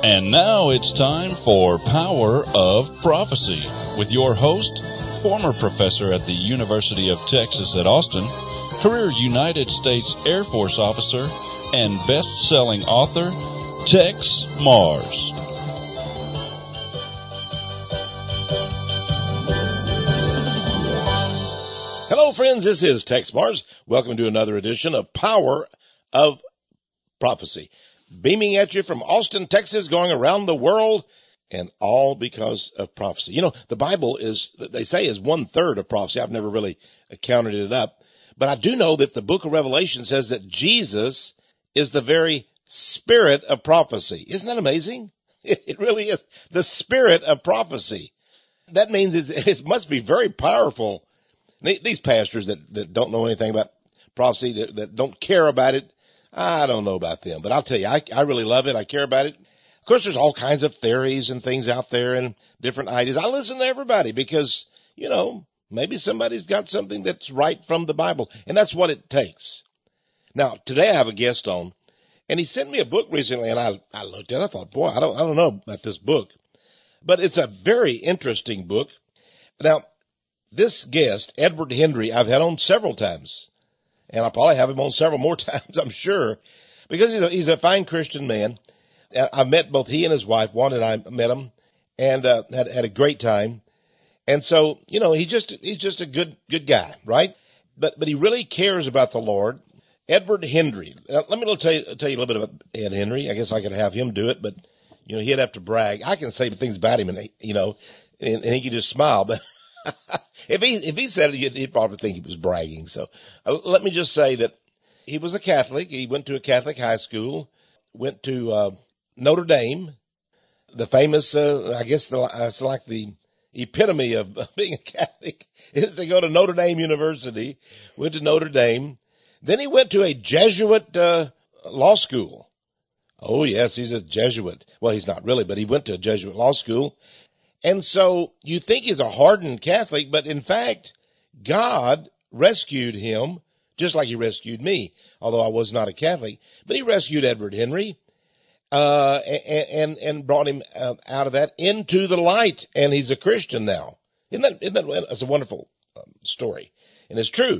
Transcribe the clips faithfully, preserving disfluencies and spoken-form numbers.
And now it's time for Power of Prophecy with your host, former professor at the University of Texas at Austin, career United States Air Force officer, and best-selling author, Tex Mars. Hello, friends. This is Tex Mars. Welcome to another edition of Power of Prophecy. Beaming at you from Austin, Texas, going around the world, and all because of prophecy. You know, the Bible is, they say, is one-third of prophecy. I've never really counted it up. But I do know that the book of Revelation says that Jesus is the very spirit of prophecy. Isn't that amazing? It really is. The spirit of prophecy. That means it, it must be very powerful. These pastors that, that don't know anything about prophecy, that, that don't care about it, I don't know about them. But I'll tell you, I, I really love it. I care about it. Of course, there's all kinds of theories and things out there and different ideas. I listen to everybody because, you know, maybe somebody's got something that's right from the Bible. And that's what it takes. Now, today I have a guest on, and he sent me a book recently, and I, I looked at it. I thought, boy, I don't, I don't know about this book. But it's a very interesting book. Now, this guest, Edward Hendry, I've had on several times, and I'll probably have him on several more times, I'm sure, because he's a, he's a fine Christian man. I've met both he and his wife. Juan and I met him, and uh, had had a great time. And so, you know, he's just he's just a good good guy, right? But but he really cares about the Lord. Edward Hendry. Uh, let me tell you tell you a little bit about Ed Hendry. I guess I could have him do it, but you know, he'd have to brag. I can say things about him, and you know, and, and he can just smile, but. If he, if he said it, he'd probably think he was bragging. So uh, let me just say that he was a Catholic. He went to a Catholic high school, went to, uh, Notre Dame, the famous, uh, I guess the, uh, it's like the epitome of being a Catholic is to go to Notre Dame University, went to Notre Dame. Then he went to a Jesuit, uh, law school. Oh yes, he's a Jesuit. Well, he's not really, but he went to a Jesuit law school. And so you think he's a hardened Catholic, but in fact, God rescued him just like he rescued me, although I was not a Catholic. But he rescued Edward Hendry, uh, and, and, and brought him uh, out of that into the light. And he's a Christian now. Isn't that, isn't that, that's a wonderful um, story. And it's true.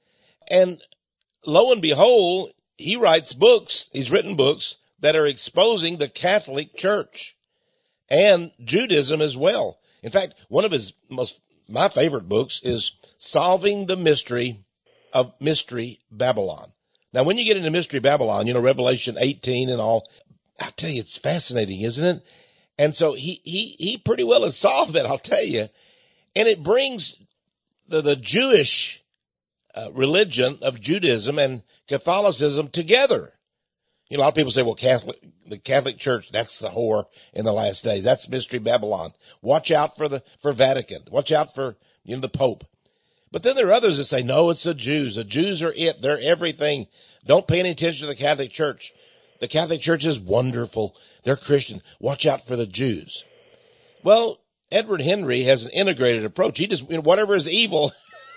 And lo and behold, he writes books, he's written books that are exposing the Catholic Church. And Judaism as well. In fact, one of his most, my favorite books is Solving the Mystery of Mystery Babylon. Now, when you get into Mystery Babylon, you know, Revelation eighteen and all, I tell you, it's fascinating, isn't it? And so he, he, he pretty well has solved that, I'll tell you. And it brings the, the Jewish uh, religion of Judaism and Catholicism together. You know, a lot of people say, well, Catholic, the Catholic Church, that's the whore in the last days. That's Mystery Babylon. Watch out for the, for Vatican. Watch out for, you know, the Pope. But then there are others that say, no, it's the Jews. The Jews are it. They're everything. Don't pay any attention to the Catholic Church. The Catholic Church is wonderful. They're Christian. Watch out for the Jews. Well, Edward Hendry has an integrated approach. He just, you know, whatever is evil,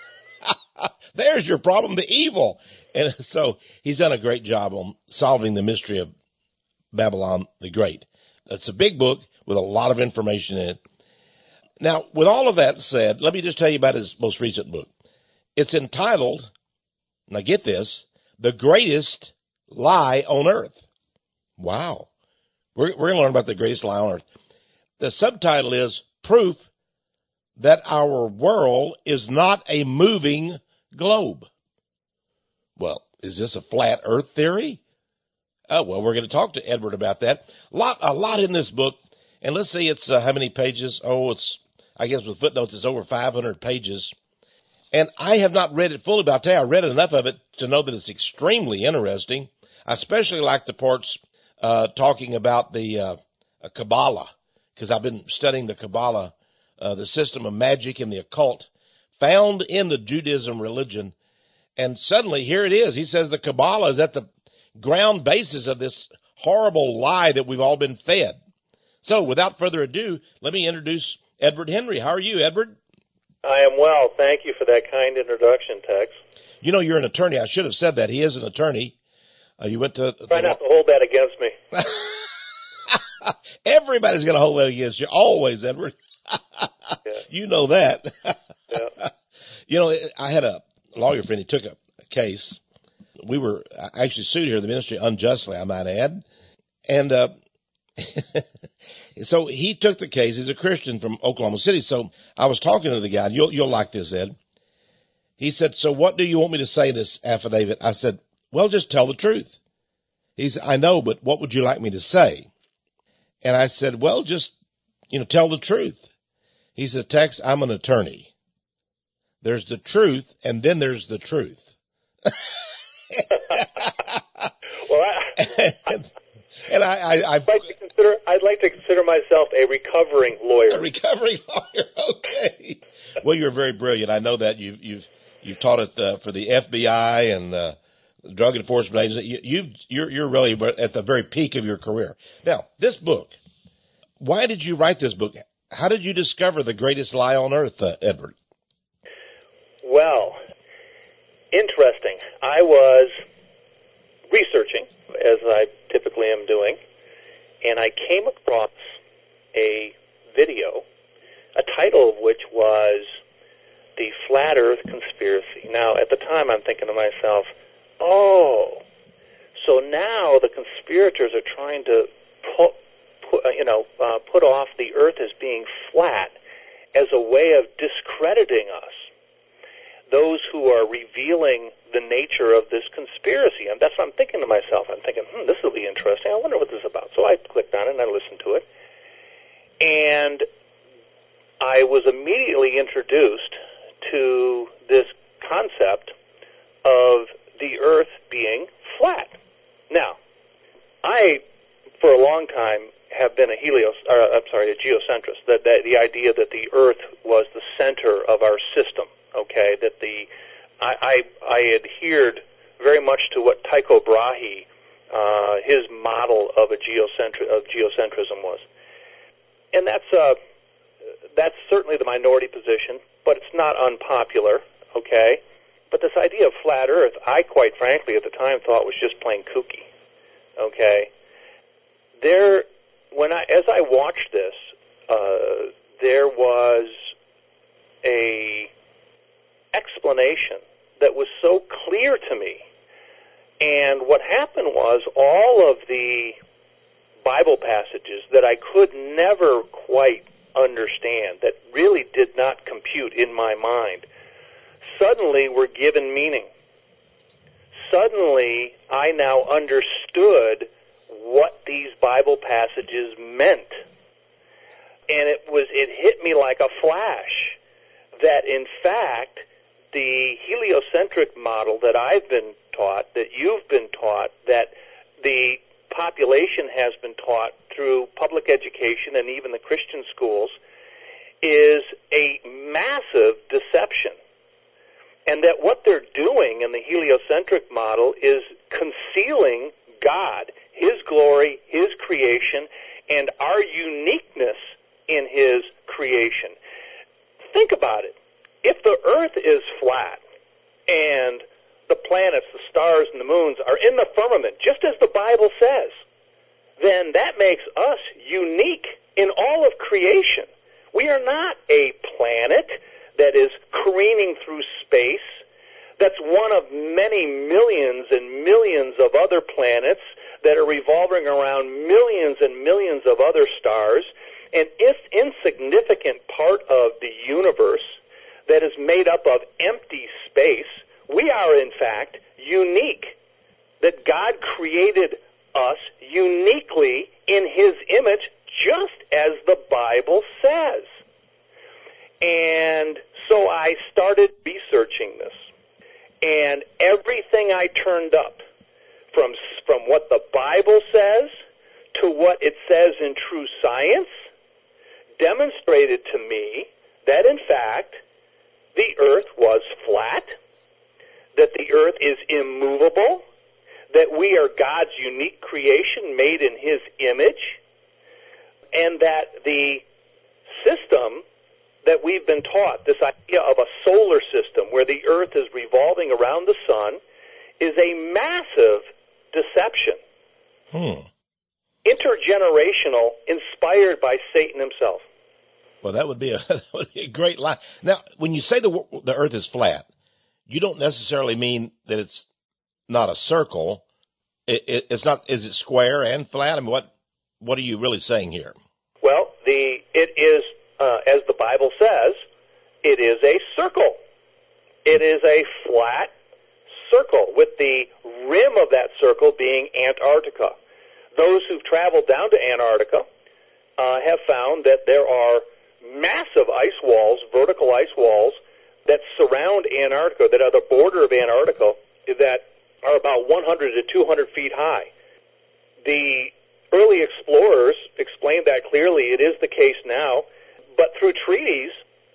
there's your problem, the evil. And so he's done a great job on solving the mystery of Babylon the Great. It's a big book with a lot of information in it. Now, with all of that said, let me just tell you about his most recent book. It's entitled, now get this, The Greatest Lie on Earth. Wow. We're, we're going to learn about the greatest lie on earth. The subtitle is Proof That Our World is Not a Moving Globe. Well, is this a flat earth theory? Oh, well, we're going to talk to Edward about that. A lot, a lot in this book. And let's see, it's uh, how many pages? Oh, it's, I guess with footnotes, it's over five hundred pages. And I have not read it fully, but I'll tell you, I read enough of it to know that it's extremely interesting. I especially like the parts, uh, talking about the, uh, Kabbalah, because I've been studying the Kabbalah, uh, the system of magic and the occult found in the Judaism religion. And suddenly, here it is. He says the Kabbalah is at the ground basis of this horrible lie that we've all been fed. So, without further ado, let me introduce Edward Hendry. How are you, Edward? I am well. Thank you for that kind introduction, Tex. You know, you're an attorney. I should have said that. He is an attorney. Uh, you went to... Try not to hold that against me. Everybody's going to hold that against you. Always, Edward. Yeah. You know that. Yeah. You know, I had a lawyer friend. He took a, a case. We were actually sued here in the ministry unjustly, I might add. And, uh, so he took the case. He's a Christian from Oklahoma City. So I was talking to the guy, and you'll, you'll like this, Ed. He said, so what do you want me to say in this affidavit? I said, well, just tell the truth. He said, I know, but what would you like me to say? And I said, well, just, you know, tell the truth. He said, Tex, I'm an attorney. There's the truth, and then there's the truth. Well, I, and, and I, I, I've, I'd like to consider, I'd like to consider myself a recovering lawyer. A recovering lawyer. Okay. Well, you're very brilliant. I know that you've, you've, you've taught it uh, for the F B I and, uh, Drug Enforcement Agency. You, you've, you're, you're really at the very peak of your career. Now, this book, why did you write this book? How did you discover the greatest lie on earth, uh, Edward? Well, interesting. I was researching, as I typically am doing, and I came across a video, a title of which was The Flat Earth Conspiracy. Now, at the time, I'm thinking to myself, oh, so now the conspirators are trying to put, put you know, uh, put off the Earth as being flat as a way of discrediting us. Those who are revealing the nature of this conspiracy. And that's what I'm thinking to myself. I'm thinking, hmm, this will be interesting. I wonder what this is about. So I clicked on it and I listened to it. And I was immediately introduced to this concept of the Earth being flat. Now, I, for a long time, have been a helios, uh, I'm sorry, a geocentrist. That, that the idea that the Earth was the center of our system. Okay, that the I, I, I adhered very much to what Tycho Brahe, uh, his model of a geocentri- of geocentrism was, and that's uh, that's certainly the minority position, but it's not unpopular. Okay, but this idea of flat Earth, I quite frankly at the time thought was just plain kooky. Okay, there when I as I watched this, uh, there was a explanation that was so clear to me. And what happened was all of the Bible passages that I could never quite understand, that really did not compute in my mind, suddenly were given meaning. Suddenly I now understood what these Bible passages meant. And it was it hit me like a flash that in fact the heliocentric model that I've been taught, that you've been taught, that the population has been taught through public education and even the Christian schools is a massive deception. And that what they're doing in the heliocentric model is concealing God, His glory, His creation, and our uniqueness in His creation. Think about it. If the Earth is flat and the planets, the stars, and the moons are in the firmament, just as the Bible says, then that makes us unique in all of creation. We are not a planet that is careening through space, that's one of many millions and millions of other planets that are revolving around millions and millions of other stars, an insignificant part of the universe that is made up of empty space. We are, in fact, unique. That God created us uniquely in His image, just as the Bible says. And so I started researching this. And everything I turned up, from, from what the Bible says to what it says in true science, demonstrated to me that, in fact, the Earth was flat, that the Earth is immovable, that we are God's unique creation made in His image, and that the system that we've been taught, this idea of a solar system where the Earth is revolving around the sun, is a massive deception. Hmm. intergenerational, inspired by Satan himself. Well, that would be a, that would be a great lie. Now, when you say the the earth is flat, you don't necessarily mean that it's not a circle. It, it, it's not, is it square and flat? I mean, what, what are you really saying here? Well, the, it is, uh, as the Bible says, it is a circle. It is a flat circle with the rim of that circle being Antarctica. Those who've traveled down to Antarctica, uh, have found that there are massive ice walls, vertical ice walls, that surround Antarctica, that are the border of Antarctica, that are about one hundred to two hundred feet high. The early explorers explained that clearly. It is the case now. But through treaties,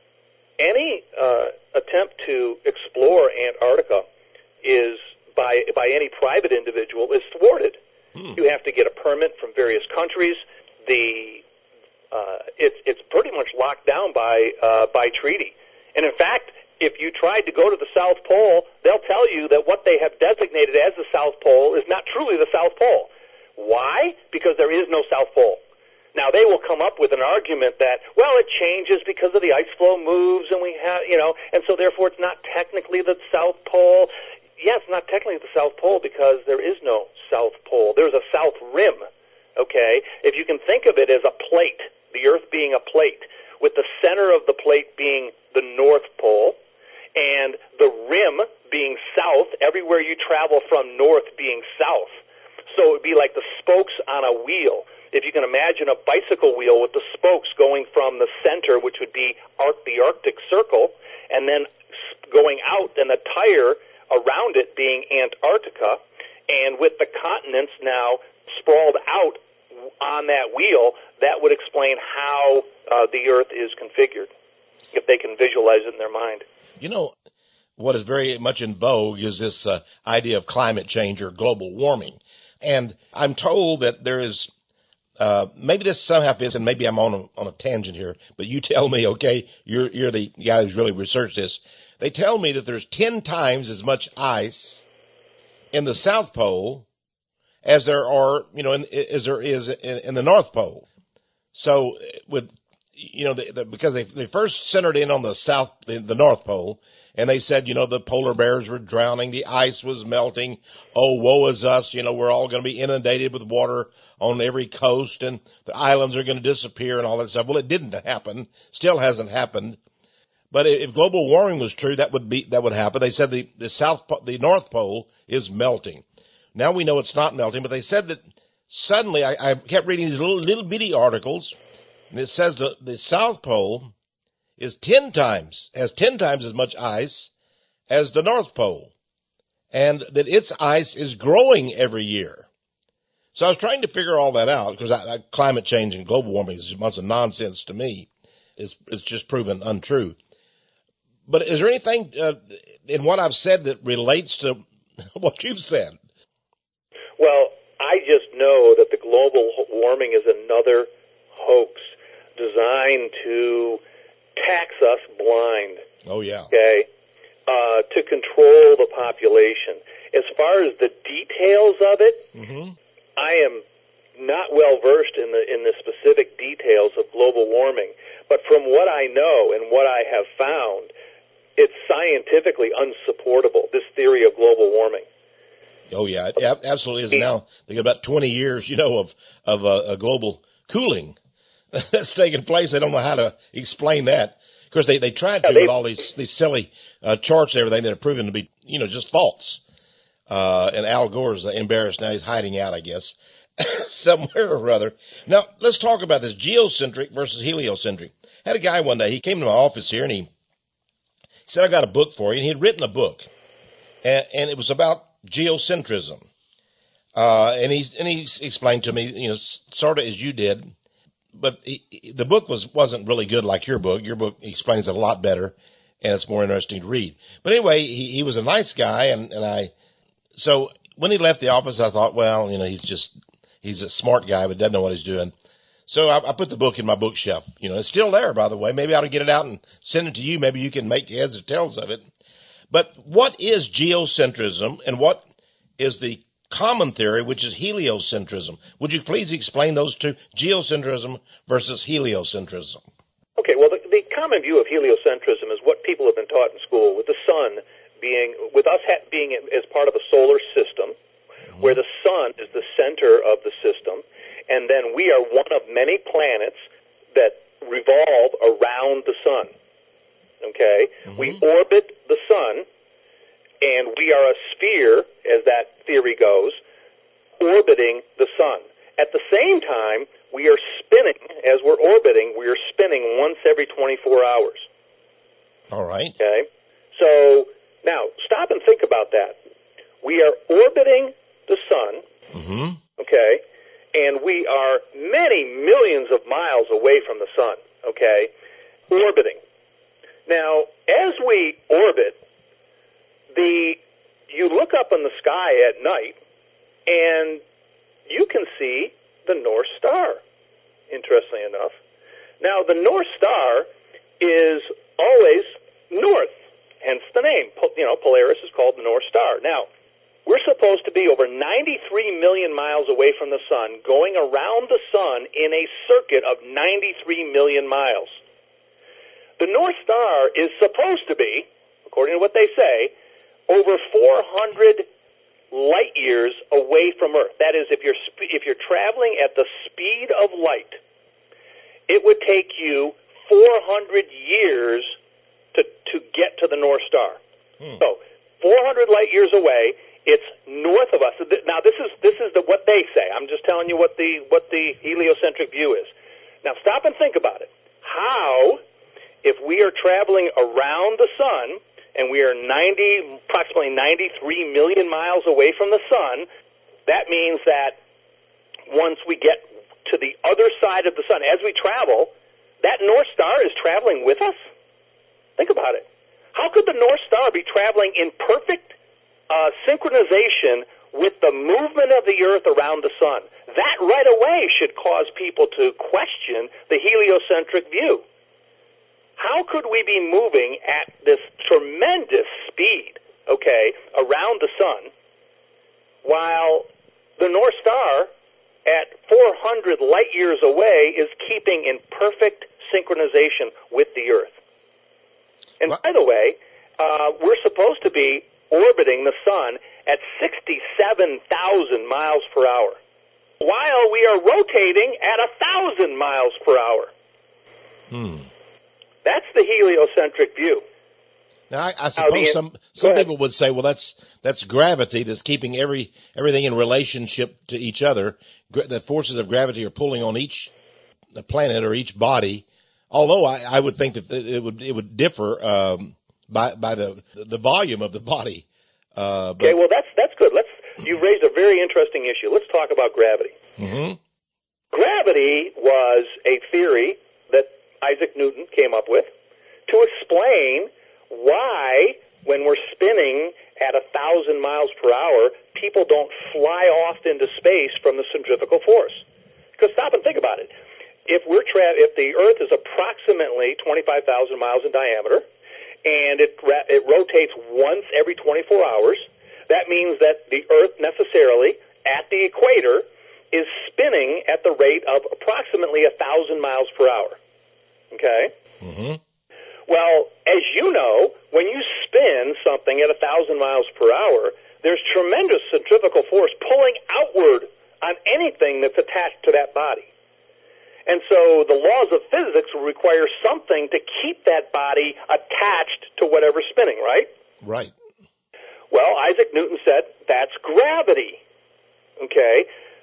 any uh, attempt to explore Antarctica is, by by any private individual, is thwarted. Hmm. You have to get a permit from various countries. The uh, it's it's pretty much locked down by uh, by treaty. And in fact, if you tried to go to the South Pole, they'll tell you that what they have designated as the South Pole is not truly the South Pole. Why? Because there is no South Pole. Now, they will come up with an argument that, well, it changes because of the ice flow moves, and we have, you know, and so therefore it's not technically the South Pole. Yeah, it's not technically the South Pole because there is no South Pole. There's a South Rim, okay? If you can think of it as a plate, the Earth being a plate, with the center of the plate being the North Pole, and the rim being south, everywhere you travel from north being south. So it would be like the spokes on a wheel. If you can imagine a bicycle wheel with the spokes going from the center, which would be arc, the Arctic Circle, and then going out, and the tire around it being Antarctica, and with the continents now sprawled out on that wheel, that would explain how uh, the Earth is configured, if they can visualize it in their mind. You know, what is very much in vogue is this uh, idea of climate change or global warming. And I'm told that there is, uh, maybe this somehow fits, and maybe I'm on a, on a tangent here, but you tell me, okay, you're, you're the guy who's really researched this. They tell me that there's ten times as much ice in the South Pole as there are, you know, in, as there is in, in the North Pole. So with, you know, the, the, because they, they first centered in on the South, the, the North Pole, and they said, you know, the polar bears were drowning, the ice was melting. Oh, woe is us. You know, we're all going to be inundated with water on every coast, and the islands are going to disappear and all that stuff. Well, it didn't happen. Still hasn't happened. But if global warming was true, that would be, that would happen. They said the, the South, the North Pole is melting. Now we know it's not melting, but they said that suddenly, I, I kept reading these little, little bitty articles, and it says the, the South Pole is ten times, has ten times as much ice as the North Pole, and that its ice is growing every year. So I was trying to figure all that out, because I, I, climate change and global warming is a bunch of nonsense to me. It's, it's just proven untrue. But is there anything uh, in what I've said that relates to what you've said? Well, I just know that the global warming is another hoax designed to tax us blind. Oh, yeah. Okay? Uh, to control the population. As far as the details of it, mm-hmm. I am not well versed in the in the specific details of global warming. But from what I know and what I have found, it's scientifically unsupportable, this theory of global warming. Oh, yeah, it absolutely is. Now, they got about twenty years, you know, of, of uh, a global cooling that's taking place. They don't know how to explain that. Of course, they, they tried to yeah, they, with all these, these silly, uh, charts and everything that are proven to be, you know, just false. Uh, and Al Gore's embarrassed now. He's hiding out, I guess, somewhere or other. Now, let's talk about this geocentric versus heliocentric. I had a guy one day, he came to my office here and he, he said, I got a book for you. And he had written a book, and, and it was about geocentrism. Uh, and he, and he explained to me, you know, sort of as you did, but he, the book was, wasn't really good like your book. Your book explains it a lot better, and it's more interesting to read. But anyway, he, he was a nice guy, and, and I, so when he left the office, I thought, well, you know, he's just, he's a smart guy, but doesn't know what he's doing. So I, I put the book in my bookshelf. You know, it's still there, by the way. Maybe I ought to get it out and send it to you. Maybe you can make heads or tails of it. But what is geocentrism, and what is the common theory, which is heliocentrism. Would you please explain those two, geocentrism versus heliocentrism? Okay, well, the, the common view of heliocentrism is what people have been taught in school, with the sun being, with us ha- being as part of a solar system, mm-hmm. where the sun is the center of the system, and then we are one of many planets that revolve around the sun. Okay? Mm-hmm. We orbit the sun, and we are a sphere, as that theory goes, orbiting the sun. At the same time, we are spinning, as we're orbiting, we are spinning once every twenty-four hours. All right. Okay? So, now, stop and think about that. We are orbiting the sun, mm-hmm. okay, and we are many millions of miles away from the sun, okay, orbiting. Now, as we orbit, the you look up in the sky at night, and you can see the North Star, interestingly enough. Now, the North Star is always north, hence the name. You know, Polaris is called the North Star. Now, we're supposed to be over ninety-three million miles away from the sun, going around the sun in a circuit of ninety-three million miles. The North Star is supposed to be, according to what they say, over four hundred light years away from Earth. That is, if you're sp- if you're traveling at the speed of light, it would take you four hundred years to to get to the North Star. Hmm. So, four hundred light years away. It's north of us. Now, this is this is the, what they say. I'm just telling you what the what the heliocentric view is. Now, stop and think about it. How, if we are traveling around the sun and we are ninety, approximately ninety-three million miles away from the sun, that means that once we get to the other side of the sun, as we travel, that North Star is traveling with us? Think about it. How could the North Star be traveling in perfect Uh, synchronization with the movement of the Earth around the sun? That right away should cause people to question the heliocentric view. How could we be moving at this tremendous speed, okay, around the sun, while the North Star at four hundred light years away is keeping in perfect synchronization with the Earth? And by the way, uh, we're supposed to be orbiting the sun at sixty-seven thousand miles per hour, while we are rotating at one thousand miles per hour. Hmm. That's the heliocentric view. Now, I, I suppose the, some some people would say, well, that's that's gravity that's keeping every everything in relationship to each other. The forces of gravity are pulling on each planet or each body. Although I, I would think that it would it would differ um, by by the the volume of the body. Uh, but, okay, well that's that's good. Let's you raised a very interesting issue. Let's talk about gravity. Mm-hmm. Gravity was a theory that Isaac Newton came up with to explain why, when we're spinning at a thousand miles per hour, people don't fly off into space from the centrifugal force. Because stop and think about it. If we're tra- if the Earth is approximately twenty-five thousand miles in diameter, and it ra- it rotates once every twenty-four hours, that means that the Earth necessarily, at the equator, is spinning at the rate of approximately one thousand miles per hour. Okay? Mm-hmm. Well, as you know, when you spin something at one thousand miles per hour, there's tremendous centrifugal force pulling outward on anything that's attached to that body. And so the laws of physics will require something to keep that body attached to whatever's spinning, right? Right. Well, Isaac Newton said, that's gravity. Okay?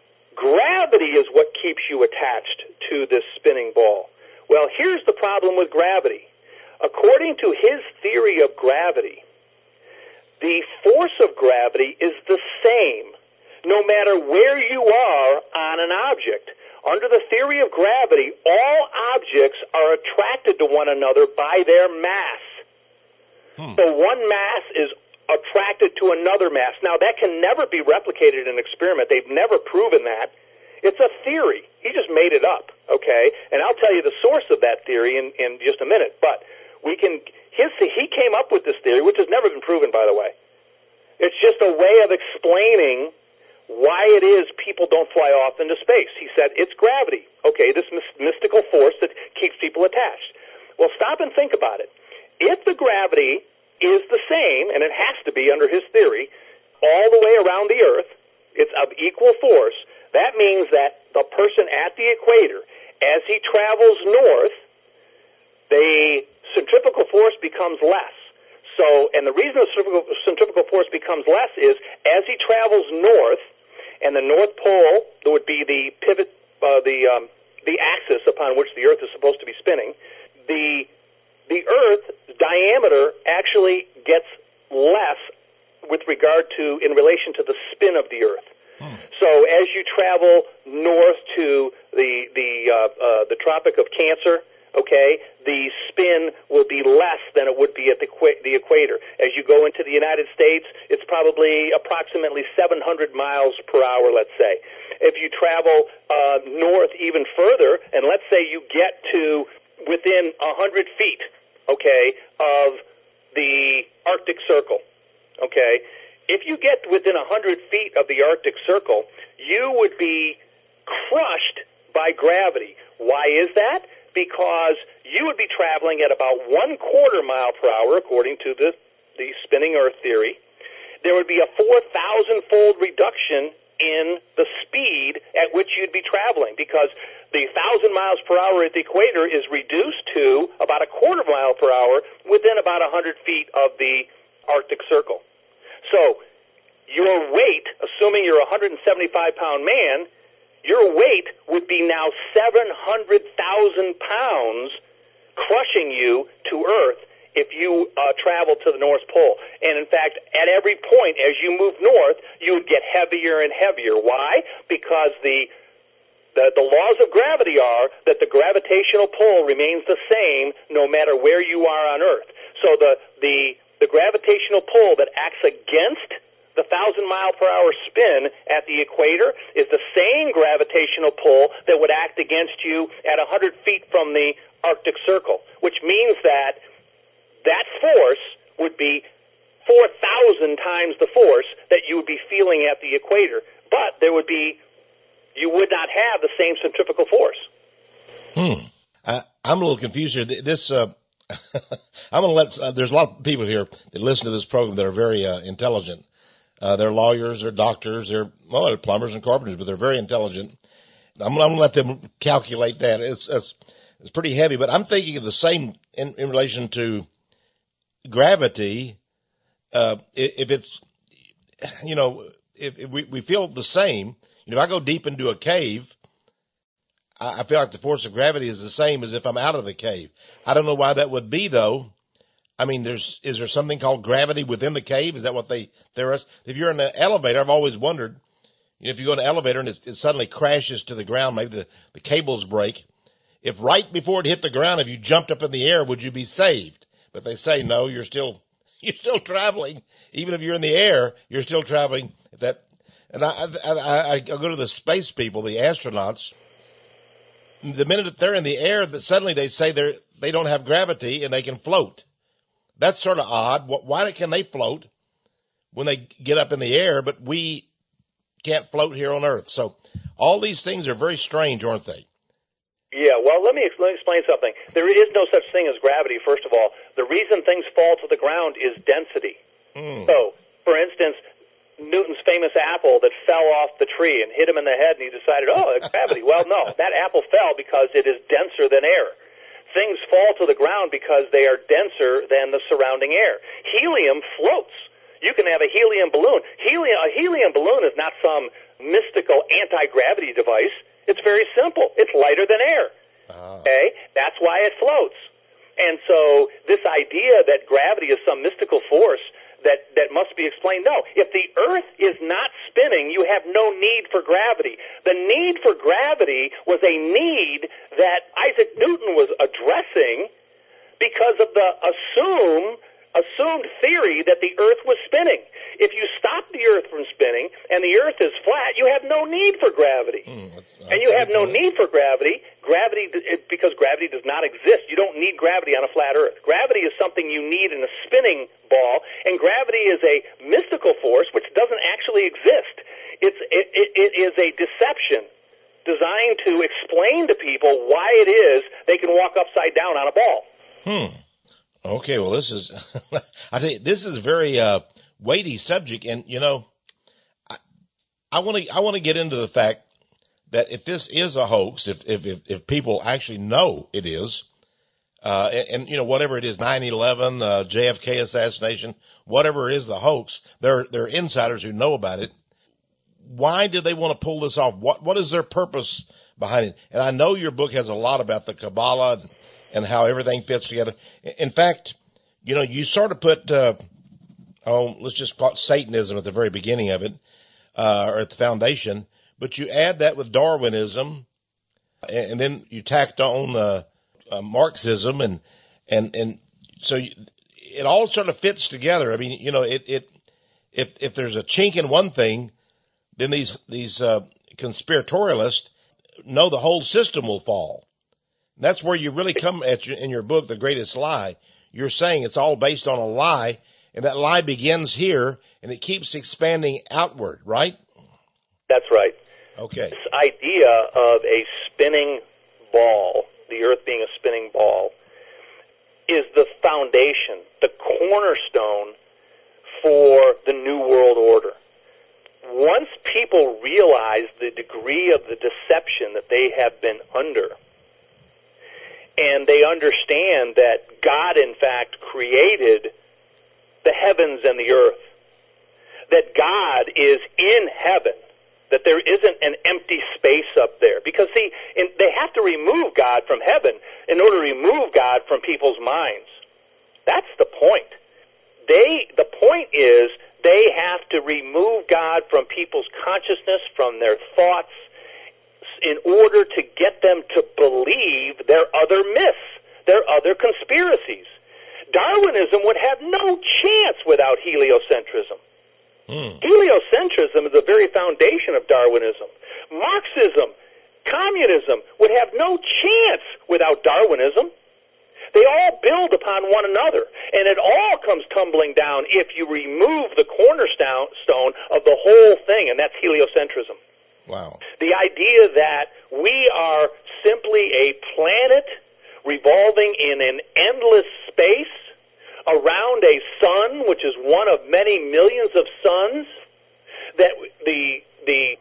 Gravity is what keeps you attached to this spinning ball. Well, here's the problem with gravity. According to his theory of gravity, the force of gravity is the same no matter where you are on an object. Under the theory of gravity, all objects are attracted to one another by their mass. Hmm. So one mass is attracted to another mass. Now, that can never be replicated in an experiment. They've never proven that. It's a theory. He just made it up, okay? And I'll tell you the source of that theory in, in just a minute. But we can, his, he came up with this theory, which has never been proven, by the way. It's just a way of explaining why it is people don't fly off into space. He said, it's gravity. Okay, this mystical force that keeps people attached. Well, stop and think about it. If the gravity is the same, and it has to be under his theory, all the way around the Earth, it's of equal force, that means that the person at the equator, as he travels north, the centrifugal force becomes less. So, and the reason the centrifugal, centrifugal force becomes less is as he travels north, and the North Pole, that would be the pivot, uh, the um, the axis upon which the Earth is supposed to be spinning, the the Earth's diameter actually gets less with regard to, in relation to the spin of the Earth. Hmm. So as you travel north to the the uh, uh, the Tropic of Cancer, okay, the spin will be less than it would be at the, equa- the equator. As you go into the United States, it's probably approximately seven hundred miles per hour, let's say. If you travel uh, north even further, and let's say you get to within one hundred feet, okay, of the Arctic Circle, okay, if you get within one hundred feet of the Arctic Circle, you would be crushed by gravity. Why is that? Because you would be traveling at about one quarter mile per hour, according to the, the spinning Earth theory. There would be a four thousand fold reduction in the speed at which you'd be traveling, because the one thousand miles per hour at the equator is reduced to about a quarter mile per hour within about one hundred feet of the Arctic Circle. So your weight, assuming you're a one hundred seventy-five pound man, your weight would be now seven hundred thousand pounds crushing you to Earth if you uh, travel to the North Pole. And in fact, at every point as you move north, you would get heavier and heavier. Why? Because the, the, the laws of gravity are that the gravitational pull remains the same no matter where you are on Earth. So the, the, the gravitational pull that acts against the thousand mile per hour spin at the equator is the same gravitational pull that would act against you at one hundred feet from the Arctic Circle, which means that that force would be four thousand times the force that you would be feeling at the equator. But there would be, you would not have the same centrifugal force. Hmm. I, I'm a little confused here. This, uh, I'm going to let, uh, there's a lot of people here that listen to this program that are very uh, intelligent. Uh, they're lawyers, they're doctors, they're, well, they're plumbers and carpenters, but they're very intelligent. I'm, I'm going to let them calculate that. It's, it's, it's pretty heavy, but I'm thinking of the same in, in relation to gravity. Uh, if it's, you know, if, if we, we feel the same, you know, if I go deep into a cave, I, I feel like the force of gravity is the same as if I'm out of the cave. I don't know why that would be though. I mean, there's, is there something called gravity within the cave? Is that what they, there is? If you're in an elevator, I've always wondered, you know, if you go in an elevator and it, it suddenly crashes to the ground, maybe the, the cables break. If right before it hit the ground, if you jumped up in the air, would you be saved? But they say, no, you're still, you're still traveling. Even if you're in the air, you're still traveling. That, and I, I, I, I go to the space people, the astronauts. The minute that they're in the air, that suddenly they say they're, they don't have gravity and they can float. That's sort of odd. Why can they float when they get up in the air, but we can't float here on Earth? So all these things are very strange, aren't they? Yeah, well, let me, let me explain something. There is no such thing as gravity, first of all. The reason things fall to the ground is density. Mm. So, for instance, Newton's famous apple that fell off the tree and hit him in the head, and he decided, oh, it's gravity. Well, no, that apple fell because it is denser than air. Things fall to the ground because they are denser than the surrounding air. Helium floats. You can have a helium balloon. Helium, a helium balloon is not some mystical anti-gravity device. It's very simple. It's lighter than air. Oh. Okay? That's why it floats. And so this idea that gravity is some mystical force that, that must be explained, no. If the Earth is not spinning, you have no need for gravity. The need for gravity was a need that Isaac Newton was addressing because of the assume, assumed theory that the Earth was spinning. If you stop the Earth from spinning and the Earth is flat, you have no need for gravity. Mm, that's, that's and you have no point. need for gravity, gravity it, because gravity does not exist. You don't need gravity on a flat Earth. Gravity is something you need in a spinning ball, and gravity is a mystical force which doesn't actually exist. It's it, it, it is a deception designed to explain to people why it is they can walk upside down on a ball. Hmm. Okay, well, this is, I tell you, this is a very uh, weighty subject, and you know, I want to I want to get into the fact that if this is a hoax, if if if, if people actually know it is, uh, and, and you know whatever it is, nine eleven, uh, J F K assassination, whatever it is, the hoax, there there are insiders who know about it. Why do they want to pull this off? What what is their purpose behind it? And I know your book has a lot about the Kabbalah and, and how everything fits together. In fact, you know, you sort of put, uh, oh, let's just call it Satanism at the very beginning of it, uh, or at the foundation, but you add that with Darwinism, and, and then you tacked on, uh, uh, Marxism, and, and, and so you, it all sort of fits together. I mean, you know, it, it, if, if there's a chink in one thing, then these, these, uh, conspiratorialists know the whole system will fall. That's where you really come at your, in your book, The Greatest Lie. You're saying it's all based on a lie, and that lie begins here, and it keeps expanding outward, right? That's right. Okay. This idea of a spinning ball, the earth being a spinning ball, is the foundation, the cornerstone for the New World Order. Once people realize the degree of the deception that they have been under, and they understand that God, in fact, created the heavens and the earth, that God is in heaven, that there isn't an empty space up there. Because, see, in, they have to remove God from heaven in order to remove God from people's minds. That's the point. They, the point is they have to remove God from people's consciousness, from their thoughts, in order to get them to believe their other myths, their other conspiracies. Darwinism would have no chance without heliocentrism. Mm. Heliocentrism is the very foundation of Darwinism. Marxism, communism would have no chance without Darwinism. They all build upon one another, and it all comes tumbling down if you remove the cornerstone of the whole thing, and that's heliocentrism. Wow. The idea that we are simply a planet revolving in an endless space around a sun, which is one of many millions of suns, that the the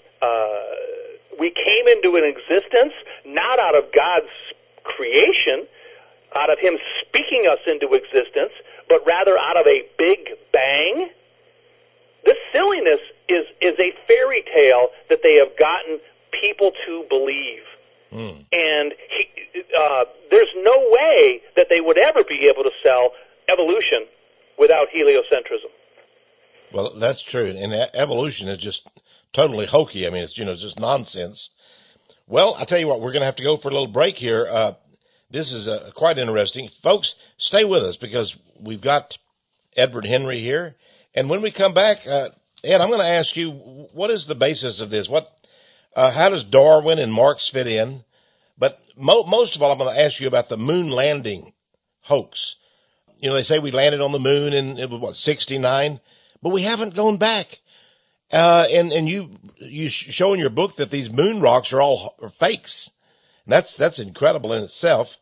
uh, we came into an existence not out of God's creation, out of Him speaking us into existence, but rather out of a big bang. This silliness is is a fairy tale that they have gotten people to believe. Mm. And he, uh, there's no way that they would ever be able to sell evolution without heliocentrism. Well, that's true. And evolution is just totally hokey. I mean, it's, you know, it's just nonsense. Well, I tell you what, we're going to have to go for a little break here. Uh, this is uh, quite interesting. Folks, stay with us because we've got Edward Henry here. And when we come back, uh, Ed, I'm going to ask you, what is the basis of this? What, uh, how does Darwin and Marx fit in? But mo- most of all, I'm going to ask you about the moon landing hoax. You know, they say we landed on the moon in, it was what, sixty-nine? But we haven't gone back. Uh, and, and you, you show in your book that these moon rocks are all are fakes. And that's, that's incredible in itself.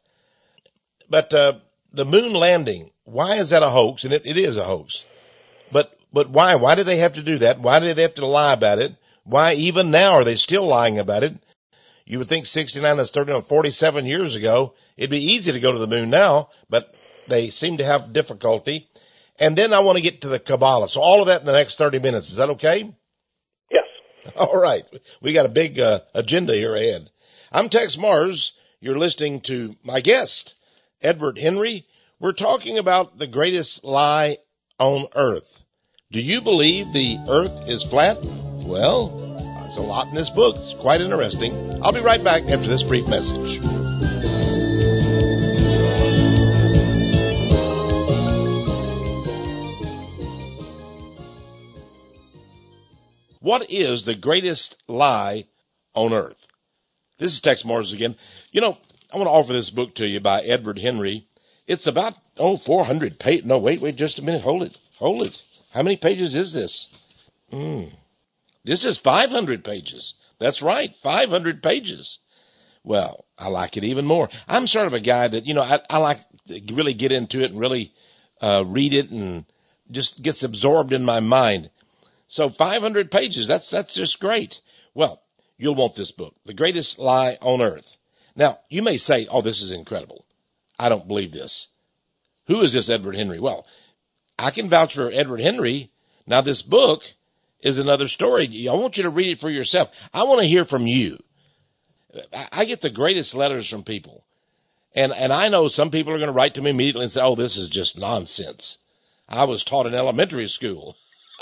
But, uh, the moon landing, why is that a hoax? And it, it is a hoax. But, but why? Why do they have to do that? Why do they have to lie about it? Why even now are they still lying about it? You would think sixty-nine is thirty, forty-seven years ago. It'd be easy to go to the moon now, but they seem to have difficulty. And then I want to get to the Kabbalah. So all of that in the next thirty minutes. Is that okay? Yes. All right. We got a big uh, agenda here ahead. I'm Tex Mars. You're listening to my guest, Edward Henry. We're talking about the greatest lie on earth. Do you believe the earth is flat? Well, there's a lot in this book. It's quite interesting. I'll be right back after this brief message. What is the greatest lie on earth? This is Tex Mars again. You know, I want to offer this book to you by Edward Henry. It's about, oh, four hundred pages. No, wait, wait, just a minute. Hold it. Hold it. How many pages is this? Hmm. This is five hundred pages. That's right, five hundred pages. Well, I like it even more. I'm sort of a guy that, you know, I, I like to really get into it and really uh, read it and just gets absorbed in my mind. So five hundred pages, that's that's just great. Well, you'll want this book, The Greatest Lie on Earth. Now, you may say, oh, this is incredible. I don't believe this. Who is this Edward Henry? Well, I can vouch for Edward Henry. Now, this book is another story. I want you to read it for yourself. I want to hear from you. I get the greatest letters from people. And, and I know some people are going to write to me immediately and say, oh, this is just nonsense. I was taught in elementary school.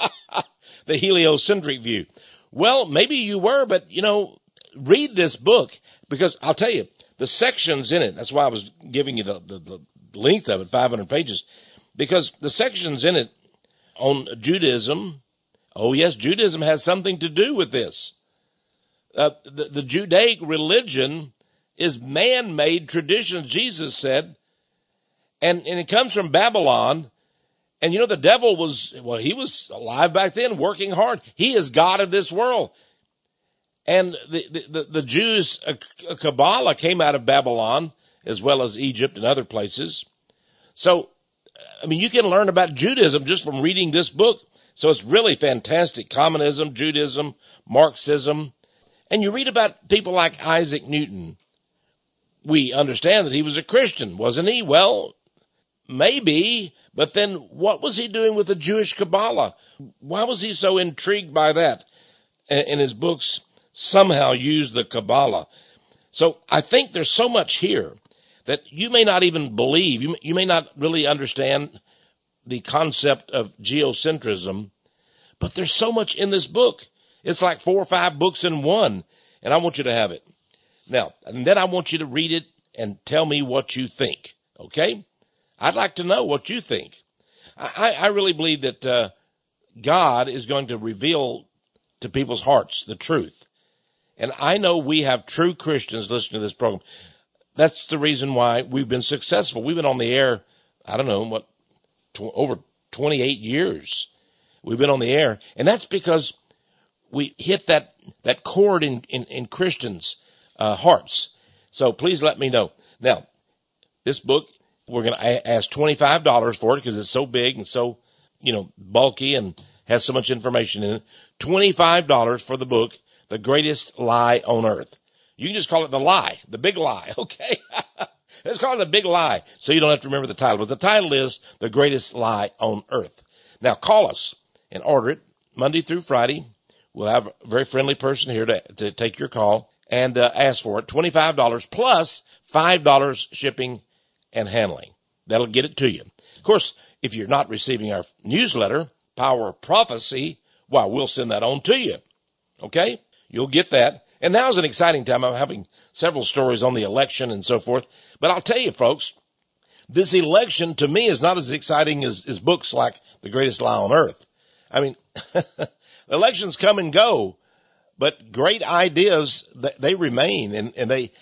The heliocentric view. Well, maybe you were, but, you know, read this book because I'll tell you, the sections in it, that's why I was giving you the, the, the length of it, five hundred pages, because the sections in it on Judaism, oh yes, Judaism has something to do with this. Uh, the, the Judaic religion is man-made traditions, Jesus said, and, and it comes from Babylon. And you know, the devil was, well, he was alive back then, working hard. He is God of this world. And the, the, the Jews, uh, Kabbalah came out of Babylon as well as Egypt and other places. So, I mean, you can learn about Judaism just from reading this book. So it's really fantastic. Communism, Judaism, Marxism. And you read about people like Isaac Newton. We understand that he was a Christian, wasn't he? Well, maybe. But then what was he doing with the Jewish Kabbalah? Why was he so intrigued by that? And his books somehow use the Kabbalah. So I think there's so much here that you may not even believe. You, you may not really understand the concept of geocentrism, but there's so much in this book. It's like four or five books in one, and I want you to have it. Now, and then I want you to read it and tell me what you think, okay? I'd like to know what you think. I, I really believe that uh, God is going to reveal to people's hearts the truth. And I know we have true Christians listening to this program. That's the reason why we've been successful. We've been on the air, I don't know, what, tw- over twenty-eight years. We've been on the air. And that's because we hit that, that chord in, in, in Christians' uh, hearts. So please let me know. Now, this book, we're going to ask twenty-five dollars for it because it's so big and so, you know, bulky and has so much information in it. twenty-five dollars for the book, The Greatest Lie on Earth. You can just call it The Lie, The Big Lie, okay? Let's call it The Big Lie so you don't have to remember the title. But the title is The Greatest Lie on Earth. Now call us and order it Monday through Friday. We'll have a very friendly person here to, to take your call and uh, ask for it. twenty-five dollars plus five dollars shipping and handling. That'll get it to you. Of course, if you're not receiving our newsletter, Power of Prophecy, well, we'll send that on to you. Okay? You'll get that. And now's an exciting time. I'm having several stories on the election and so forth. But I'll tell you, folks, this election to me is not as exciting as, as books like The Greatest Lie on Earth. I mean, elections come and go, but great ideas, they remain, and, and they,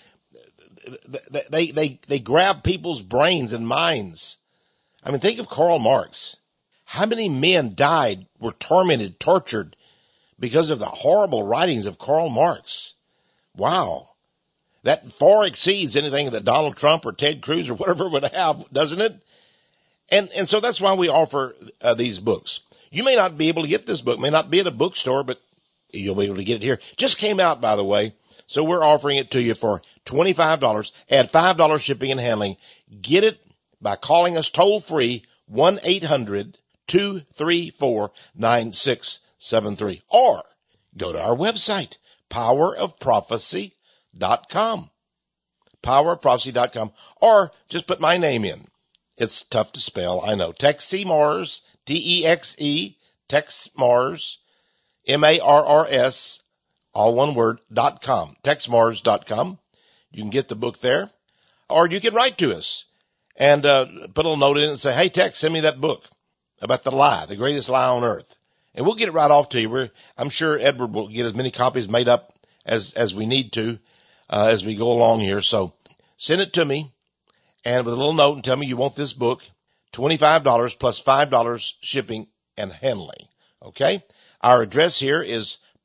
They, they, they grab people's brains and minds. I mean, think of Karl Marx. How many men died, were tormented, tortured because of the horrible writings of Karl Marx? Wow. That far exceeds anything that Donald Trump or Ted Cruz or whatever would have, doesn't it? And, and so that's why we offer uh, these books. You may not be able to get this book, may not be at a bookstore, but you'll be able to get it here. Just came out, by the way. So we're offering it to you for twenty-five dollars. Add five dollars shipping and handling. Get it by calling us toll free, one eight hundred two three four nine six seven three. Or go to our website, power of prophecy dot com. power of prophecy dot com. Or just put my name in. It's tough to spell, I know. Texie Mars, T E X E, Tex Mars, M A R R S, all one word, dot com, tex mars dot com. You can get the book there, or you can write to us and uh, put a little note in it and say, hey, Tex, send me that book about the lie, the greatest lie on earth. And we'll get it right off to you. We're, I'm sure Edward will get as many copies made up as, as we need to uh, as we go along here. So send it to me and with a little note and tell me you want this book, twenty-five dollars plus five dollars shipping and handling. Okay? Our address here is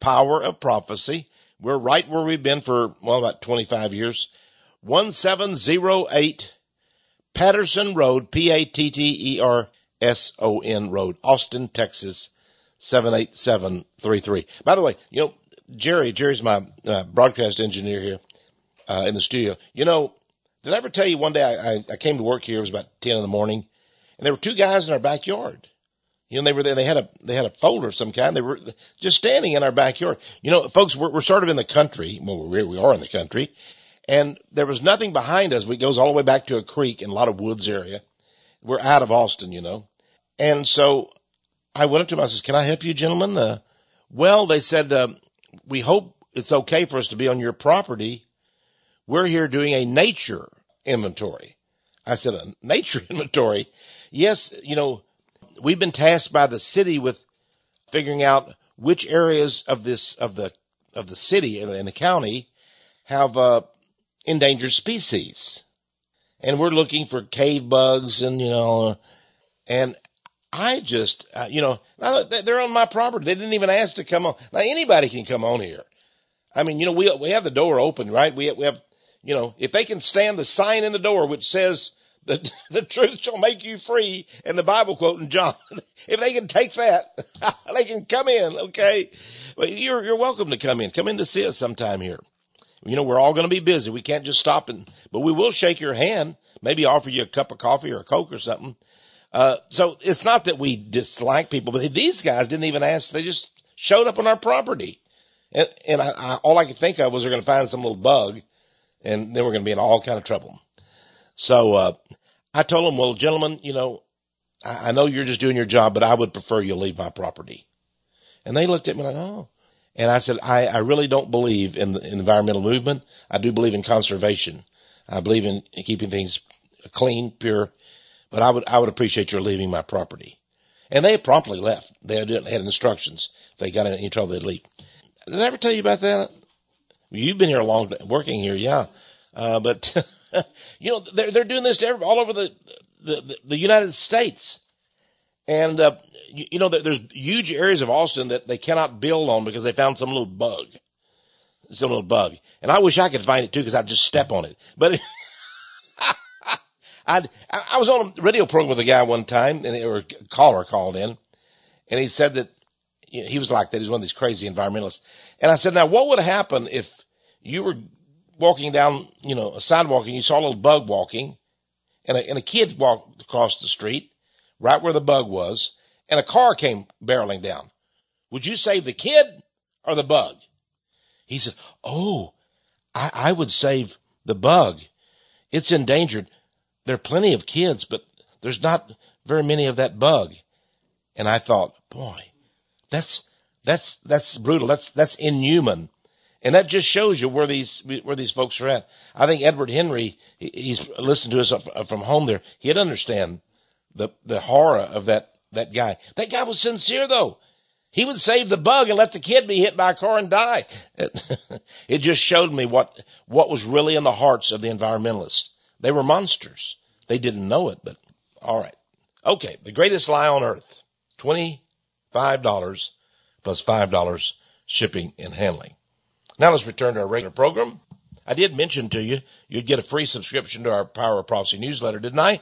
Power of Prophecy. We're right where we've been for, well, about twenty-five years. one seven zero eight Patterson Road, P A T T E R S O N Road, Austin, Texas, seven eight seven three three. By the way, you know, Jerry, Jerry's my uh, broadcast engineer here uh, in the studio. You know, did I ever tell you one day I, I, I came to work here, it was about ten in the morning, and there were two guys in our backyard. You know, they were there, they had a, they had a folder of some kind. They were just standing in our backyard. You know, folks, we're, we're sort of in the country. Well, we we are in the country. And there was nothing behind us. It goes all the way back to a creek in a lot of woods area. We're out of Austin, you know. And so I went up to them. I said, can I help you, gentlemen? Uh, well, they said, uh, we hope it's okay for us to be on your property. We're here doing a nature inventory. I said, a nature inventory? Yes, you know, we've been tasked by the city with figuring out which areas of this, of the, of the city and the county have, uh, endangered species. And we're looking for cave bugs and, you know, and I just, uh, you know, they're on my property. They didn't even ask to come on. Now anybody can come on here. I mean, you know, we, we have the door open, right? We have, we have, you know, if they can stand the sign in the door, which says that the truth shall make you free, and the Bible quote in John, if they can take that, they can come in. Okay. But you're, you're welcome to come in. Come in to see us sometime here. You know, we're all going to be busy. We can't just stop and, but we will shake your hand, maybe offer you a cup of coffee or a Coke or something. Uh, so it's not that we dislike people, but these guys didn't even ask. They just showed up on our property. And, and I, I, all I could think of was they're going to find some little bug, and then we're going to be in all kind of trouble. So, uh, I told them, well, gentlemen, you know, I, I know you're just doing your job, but I would prefer you leave my property. And they looked at me like, oh. And I said, I, I really don't believe in the in the environmental movement. I do believe in conservation. I believe in keeping things clean, pure, but I would, I would appreciate your leaving my property. And they promptly left. They had, had instructions. If they got in any trouble, they'd leave. Did I ever tell you about that? You've been here a long time, working here, yeah. Uh, but, you know, they're, they're doing this to everybody, all over the, the, the United States. And, uh, you, you know, there's huge areas of Austin that they cannot build on because they found some little bug. Some little bug. And I wish I could find it too because I'd just step on it. But I'd, I was on a radio program with a guy one time, and or a caller called in, and he said that you know, he was like that. He's one of these crazy environmentalists. And I said, now what would happen if you were walking down, you know, a sidewalk and you saw a little bug walking, and a, and a kid walked across the street right where the bug was, and a car came barreling down? Would you save the kid or the bug? He said, oh, I, I would save the bug. It's endangered. There are plenty of kids, but there's not very many of that bug. And I thought, boy, that's, that's, that's brutal. That's, that's inhuman. And that just shows you where these, where these folks are at. I think Edward Henry, he's listened to us from home there. He'd understand the, the horror of that, that guy. That guy was sincere though. He would save the bug and let the kid be hit by a car and die. It, it just showed me what, what was really in the hearts of the environmentalists. They were monsters. They didn't know it, but all right. Okay. The greatest lie on earth, twenty-five dollars plus five dollars shipping and handling. Now let's return to our regular program. I did mention to you, you'd get a free subscription to our Power of Prophecy newsletter, didn't I?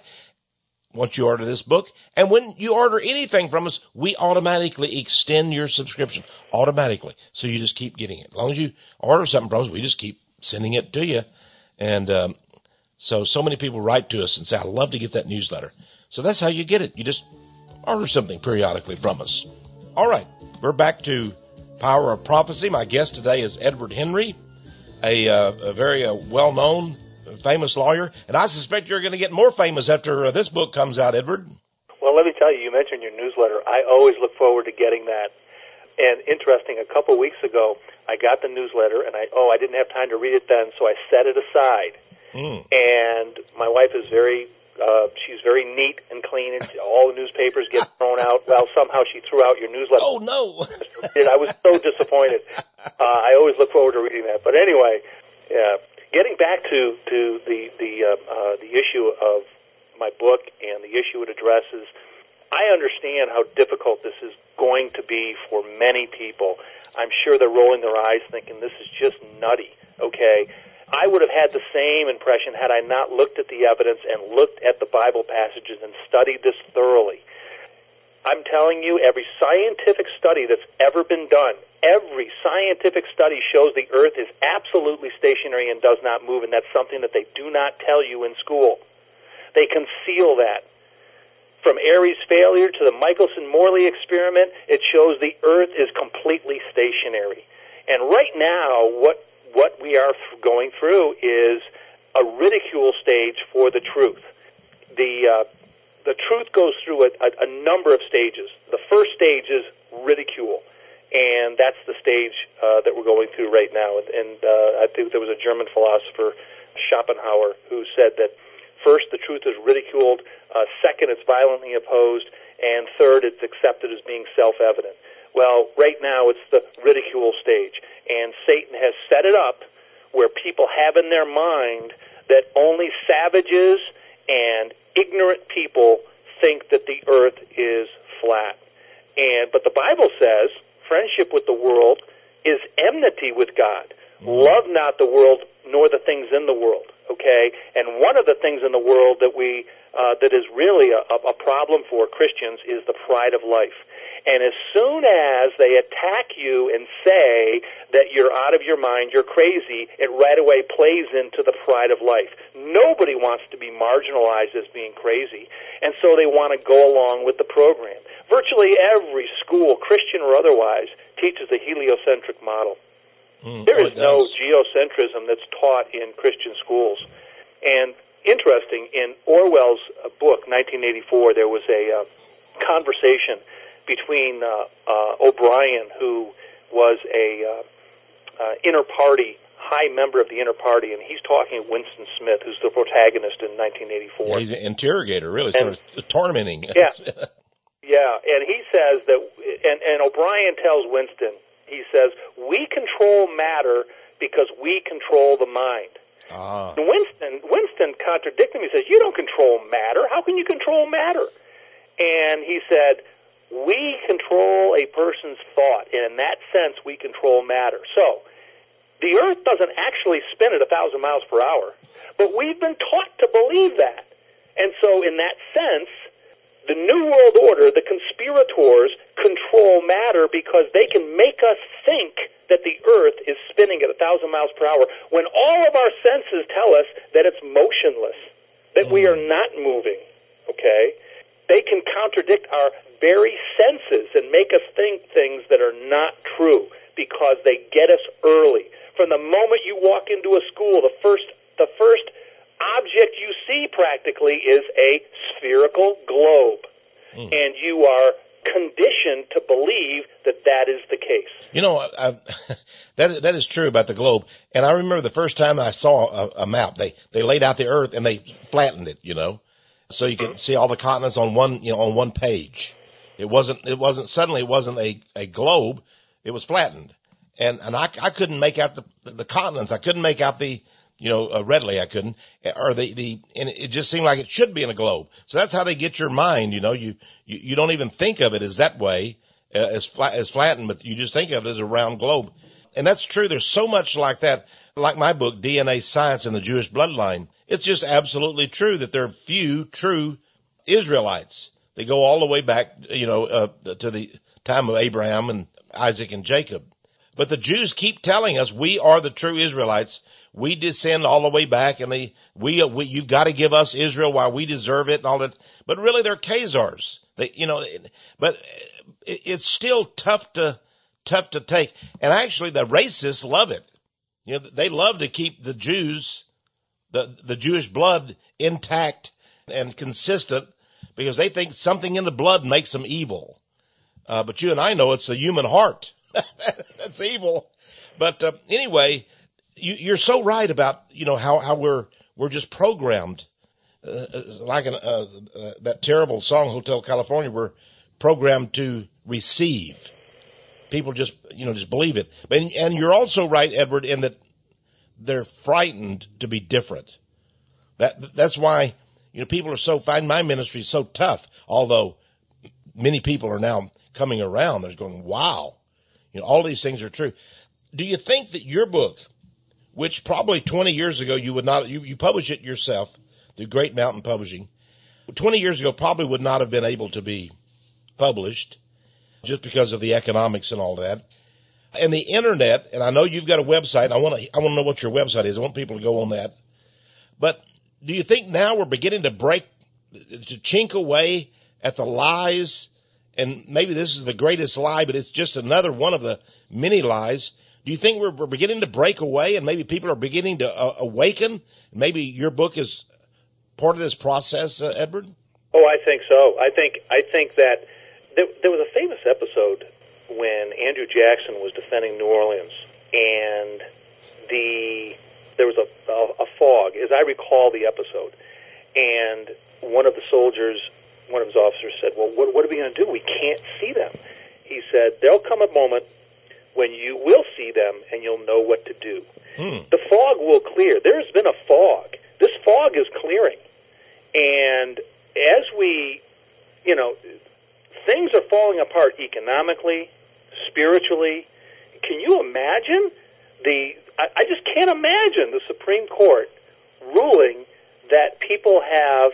Once you order this book. And when you order anything from us, we automatically extend your subscription. Automatically. So you just keep getting it. As long as you order something from us, we just keep sending it to you. And, um, so, so many people write to us and say, I'd love to get that newsletter. So that's how you get it. You just order something periodically from us. All right. We're back to Power of Prophecy. My guest today is Edward Henry, a, uh, a very uh, well-known, famous lawyer. And I suspect you're going to get more famous after uh, this book comes out, Edward. Well, let me tell you, you mentioned your newsletter. I always look forward to getting that. And interesting, a couple weeks ago, I got the newsletter, and I, oh, I didn't have time to read it then, so I set it aside. Mm. And my wife is very, uh, she's very neat and clean. All the newspapers get thrown out. Well, somehow she threw out your newsletter. Oh, no. I was so disappointed. Uh, I always look forward to reading that. But anyway, yeah, getting back to, to the, the, uh, uh, the issue of my book and the issue it addresses, I understand how difficult this is going to be for many people. I'm sure they're rolling their eyes thinking this is just nutty, okay? I would have had the same impression had I not looked at the evidence and looked at the Bible passages and studied this thoroughly. I'm telling you, every scientific study that's ever been done, every scientific study shows the earth is absolutely stationary and does not move, and that's something that they do not tell you in school. They conceal that. From Airy's failure to the Michelson-Morley experiment, it shows the earth is completely stationary. And right now, what what we are going through is a ridicule stage for the truth. The uh, the truth goes through a, a, a number of stages. The first stage is ridicule, and that's the stage uh, that we're going through right now. And, and uh, I think there was a German philosopher, Schopenhauer, who said that first, the truth is ridiculed. Uh, second, it's violently opposed. And third, it's accepted as being self-evident. Well, right now, it's the ridicule stage. And Satan has set it up where people have in their mind that only savages and ignorant people think that the earth is flat. And but the Bible says friendship with the world is enmity with God. Love not the world nor the things in the world. Okay, and one of the things in the world that we uh, that is really a, a problem for Christians is the pride of life. And as soon as they attack you and say that you're out of your mind, you're crazy, it right away plays into the pride of life. Nobody wants to be marginalized as being crazy, and so they want to go along with the program. Virtually every school, Christian or otherwise, teaches the heliocentric model. Mm, there is no does. geocentrism that's taught in Christian schools. And interesting, in Orwell's uh, book, nineteen eighty-four, there was a uh, conversation between uh, uh, O'Brien, who was a uh, uh, inter-party, high member of the inter-party, and he's talking to Winston Smith, who's the protagonist in nineteen eighty-four. Yeah, he's an interrogator, really, and, sort of tormenting. Yeah, yeah, and he says that, and, and O'Brien tells Winston, he says, we control matter because we control the mind. Ah. And Winston, Winston contradicted him. He says, you don't control matter. How can you control matter? And he said, we control a person's thought, and in that sense, we control matter. So, the earth doesn't actually spin at a thousand miles per hour, but we've been taught to believe that. And so, in that sense, the New World Order, the conspirators, control matter because they can make us think that the earth is spinning at a thousand miles per hour when all of our senses tell us that it's motionless, that we are not moving, okay? They can contradict our very senses and make us think things that are not true because they get us early. From the moment you walk into a school, the first the first object you see practically is a spherical globe. Mm. And you are conditioned to believe that that is the case. You know, I, that that is true about the globe. And I remember the first time I saw a, a map, they, they laid out the earth and they flattened it, you know, so you could mm-hmm. see all the continents on one, you know, on one page. It wasn't, it wasn't, suddenly it wasn't a, a globe. It was flattened. And, and I, I couldn't make out the, the, the continents. I couldn't make out the, you know, uh, readily I couldn't, or the, the, and it just seemed like it should be in a globe. So that's how they get your mind, you know, you, you, you don't even think of it as that way, uh, as flat, as flattened, but you just think of it as a round globe. And that's true. There's so much like that, like my book, D N A Science and the Jewish Bloodline. It's just absolutely true that there are few true Israelites. They go all the way back, you know, uh, to the time of Abraham and Isaac and Jacob. But the Jews keep telling us we are the true Israelites. We descend all the way back, and they, we, we, you've got to give us Israel while we deserve it and all that. But really, they're Khazars. They, you know, but it, it's still tough to, tough to take. And actually, the racists love it. You know, they love to keep the Jews, the, the Jewish blood intact and consistent because they think something in the blood makes them evil. Uh, but you and I know it's the human heart. That's evil. But, uh, anyway, you, you're so right about, you know, how, how we're, we're just programmed, uh, like an, uh, uh, that terrible song, Hotel California, we're programmed to receive. People just, you know, just believe it. And, and you're also right, Edward, in that they're frightened to be different. That, that's why, you know, people are so, find my ministry so tough, although many people are now coming around. They're going, wow, you know, all these things are true. Do you think that your book, which probably twenty years ago you would not, you, you publish it yourself through Great Mountain Publishing, twenty years ago probably would not have been able to be published just because of the economics and all that. And the internet, and I know you've got a website, and I want to, I want to know what your website is. I want people to go on that. But do you think now we're beginning to break, to chink away at the lies? And maybe this is the greatest lie, but it's just another one of the many lies. Do you think we're, we're beginning to break away and maybe people are beginning to uh, awaken? Maybe your book is part of this process, uh, Edward? Oh, I think so. I think I think that there, there was a famous episode when Andrew Jackson was defending New Orleans, and the there was a, a, a fog, as I recall the episode, and one of the soldiers, one of his officers said, well, what, what are we going to do? We can't see them. He said, there'll come a moment when you will see them and you'll know what to do. Hmm. The fog will clear. There's been a fog. This fog is clearing. And as we, you know, things are falling apart economically, spiritually. Can you imagine the, I, I just can't imagine the Supreme Court ruling that people have,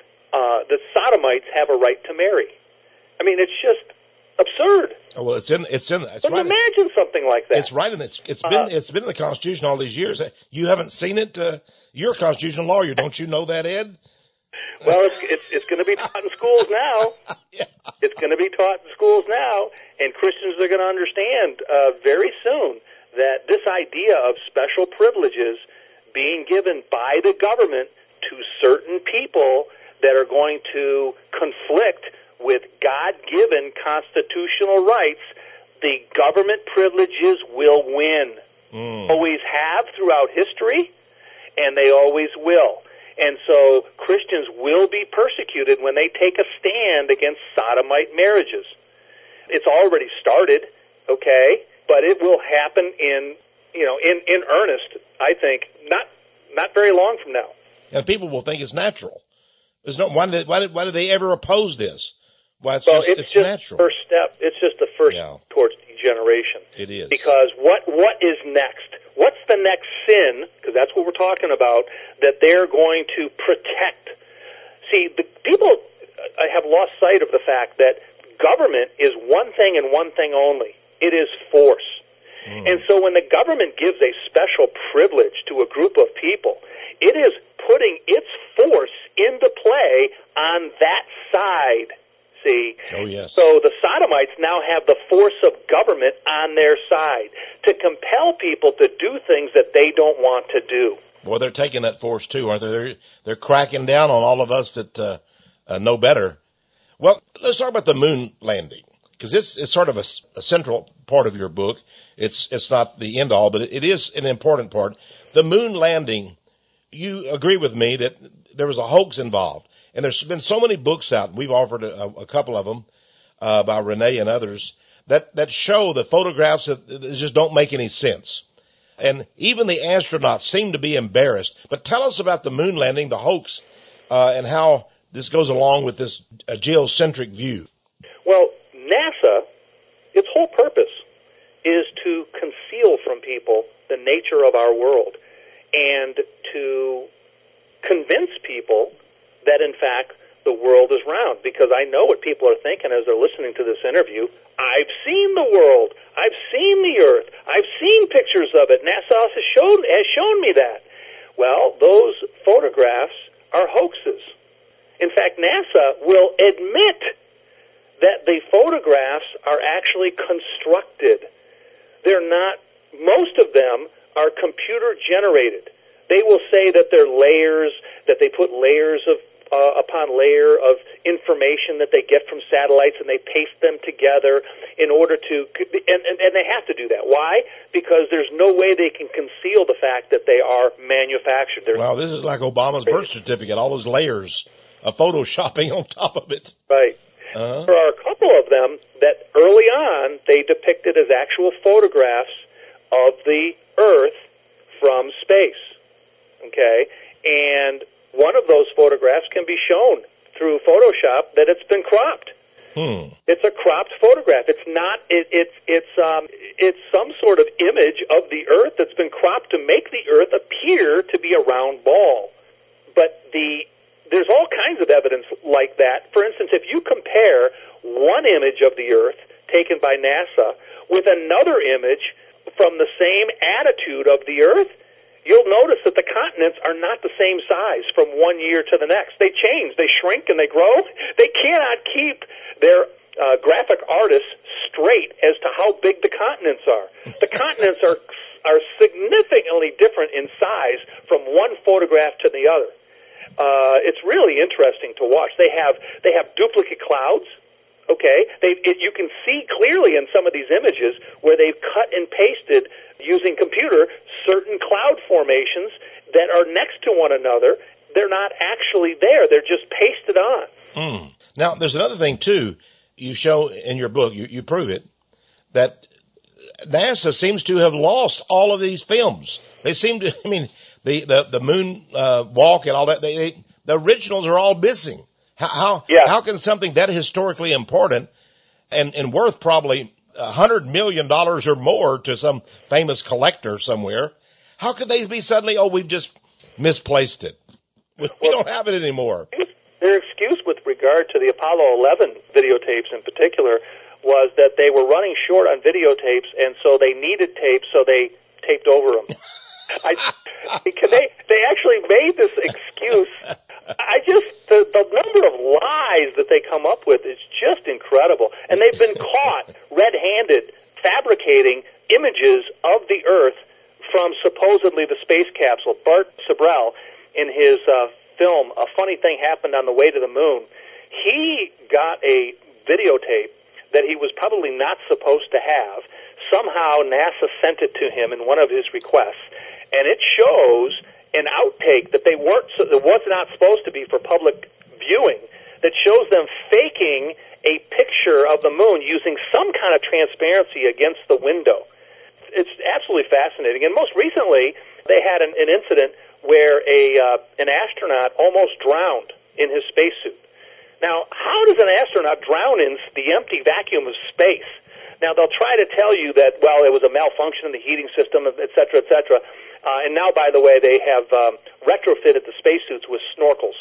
uh, that sodomites have a right to marry. I mean, it's just absurd. Oh, well, it's in, it's in, it's but right. Imagine in, something like that. It's right in it's, it's been, uh, it's been in the Constitution all these years. You haven't seen it, uh, you're a constitutional lawyer. Don't you know that, Ed? Well, it's, it's, it's going to be taught in schools now. Yeah. It's going to be taught in schools now, and Christians are going to understand, uh, very soon that this idea of special privileges being given by the government to certain people that are going to conflict with God-given constitutional rights, the government privileges will win. Mm. Always have throughout history, and they always will. And so Christians will be persecuted when they take a stand against sodomite marriages. It's already started, okay, but it will happen in, you know, in, in earnest, I think, not not very long from now. And people will think it's natural. There's no, why did, why did, why did they ever oppose this? Well, it's well, just, it's, it's just natural. the first step. It's just the first yeah. towards degeneration. It is. Because what, what is next? What's the next sin? Because that's what we're talking about, that they're going to protect. See, the people have lost sight of the fact that government is one thing and one thing only. It is force. Mm. And so when the government gives a special privilege to a group of people, it is putting its force into play on that side. See? Oh, yes. So the sodomites now have the force of government on their side to compel people to do things that they don't want to do. Boy, they're taking that force too, aren't they? They're, they're cracking down on all of us that uh, uh, know better. Well, let's talk about the moon landing, because this is sort of a, a central part of your book. It's it's not the end all, but it, it is an important part. The moon landing, you agree with me that there was a hoax involved. And there's been so many books out, and we've offered a, a couple of them uh, by Renee and others, that, that show the photographs that, that just don't make any sense. And even the astronauts seem to be embarrassed. But tell us about the moon landing, the hoax, uh, and how this goes along with this uh, geocentric view. Well, NASA, its whole purpose is to conceal from people the nature of our world and to convince people that, in fact, the world is round. Because I know what people are thinking as they're listening to this interview. I've seen the world. I've seen the Earth. I've seen pictures of it. NASA has shown, has shown me that. Well, those photographs are hoaxes. In fact, NASA will admit that the photographs are actually constructed. They're not, most of them are computer generated. They will say that they're layers, that they put layers of Uh, upon layer of information that they get from satellites, and they paste them together in order to, and, and, and they have to do that. Why? Because there's no way they can conceal the fact that they are manufactured. There's wow, this is like Obama's birth certificate, all those layers of photoshopping on top of it. Right. Uh-huh. There are a couple of them that early on they depicted as actual photographs of the Earth from space. Okay? And one of those photographs can be shown through Photoshop that it's been cropped. Hmm. It's a cropped photograph. It's not. It, it's it's um it's some sort of image of the Earth that's been cropped to make the Earth appear to be a round ball. But the there's all kinds of evidence like that. For instance, if you compare one image of the Earth taken by NASA with another image from the same attitude of the Earth, you'll notice that the continents are not the same size from one year to the next. They change, they shrink, and they grow. They cannot keep their uh, graphic artists straight as to how big the continents are. The continents are are significantly different in size from one photograph to the other. Uh, it's really interesting to watch. They have they have duplicate clouds. Okay, they it, you can see clearly in some of these images where they've cut and pasted using computer certain cloud formations that are next to one another. They're not actually there. They're just pasted on. Mm. Now, there's another thing, too. You show in your book, you, you prove it, that NASA seems to have lost all of these films. They seem to, I mean, the, the, the moon uh, walk and all that, they, they, the originals are all missing. How, how, yeah. how can something that historically important and, and worth probably a hundred million dollars or more to some famous collector somewhere, how could they be suddenly, oh, we've just misplaced it? We, we well, don't have it anymore. Their excuse with regard to the Apollo eleven videotapes in particular was that they were running short on videotapes, and so they needed tapes, so they taped over them. I, they, they actually made this excuse. I just, the, the number of lies that they come up with is just incredible. And they've been caught red-handed fabricating images of the Earth from supposedly the space capsule. Bart Sibrel, in his uh, film, A Funny Thing Happened on the Way to the Moon, he got a videotape that he was probably not supposed to have. Somehow NASA sent it to him in one of his requests, and it shows an outtake that they weren't, that was not supposed to be for public viewing, that shows them faking a picture of the moon using some kind of transparency against the window. It's absolutely fascinating. And most recently, they had an, an incident where a uh, an astronaut almost drowned in his spacesuit. Now, how does an astronaut drown in the empty vacuum of space? Now, they'll try to tell you that, well, it was a malfunction in the heating system, et cetera, et cetera. Uh, and now, by the way, they have um, retrofitted the spacesuits with snorkels